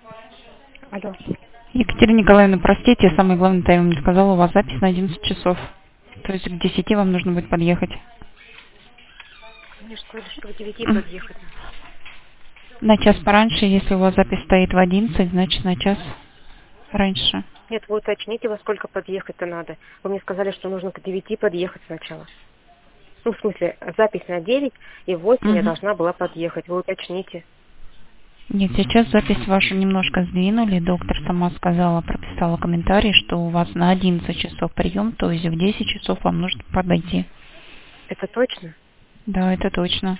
Алло. Екатерина Николаевна, простите, я самый главный тайм не сказала, у вас запись на 11 часов. То есть к 10 вам нужно будет подъехать. Мне же сказали, что к 9 М. подъехать. На час пораньше, если у вас запись стоит в 11, значит на час раньше. Нет, вы уточните, во сколько подъехать-то надо. Вы мне сказали, что нужно к 9 подъехать сначала. Ну, в смысле, запись на 9, и в 8 я Мгм. должна была подъехать. Вы уточните. Нет, сейчас запись вашу немножко сдвинули. Доктор сама сказала, прописала комментарий, что у вас на 11 часов прием, то есть в 10 часов вам нужно подойти. Это точно? Да, это точно.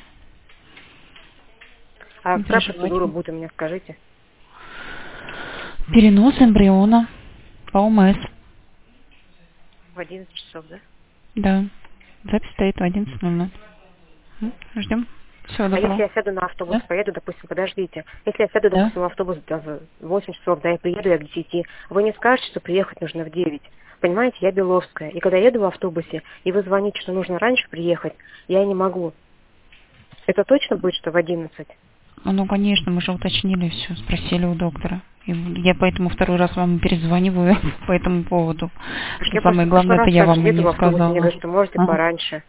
А Не какая переживайте. процедура будет, у меня скажите? Перенос эмбриона по ОМС. В 11 часов, да? Да. Запись стоит в 11:00. Ждем. Всего А если доброго. я сяду на автобус, Да? поеду, допустим, подождите. Если я сяду, Да. допустим, в автобус в 8 часов, да, и приеду я к 10, вы не скажете, что приехать нужно в 9. Понимаете, я Беловская. И когда еду в автобусе, и вы звоните, что нужно раньше приехать, я не могу. Это точно будет, что в 11? Ну, конечно, мы же уточнили все, спросили у доктора. И я поэтому второй раз вам перезваниваю по этому поводу. Так Что я просто самое в прошлый главное, это раз я также вам и еду не в автобусе, мне сказала. говорят, что можете Ага. пораньше.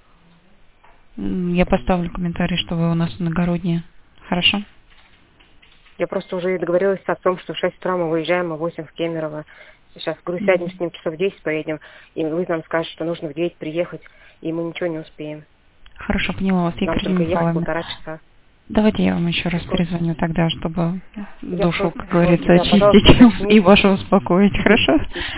Я поставлю комментарий, что вы у нас иногородние. Хорошо? Я просто уже договорилась с отцом, что в 6 утра мы выезжаем, а в 8 в Кемерово. Сейчас, говорю, сядем с ним часов в 10 поедем, и вы нам скажете, что нужно в 9 приехать, и мы ничего не успеем. Хорошо, поняла вас, Нам Екатерина только ехать Николаевна. 1,5 часа. Давайте я вам еще раз Просто- перезвоню тогда, чтобы Я душу, просто, как говорится, да, пожалуйста, очистить и уточните. вашу успокоить. Хорошо?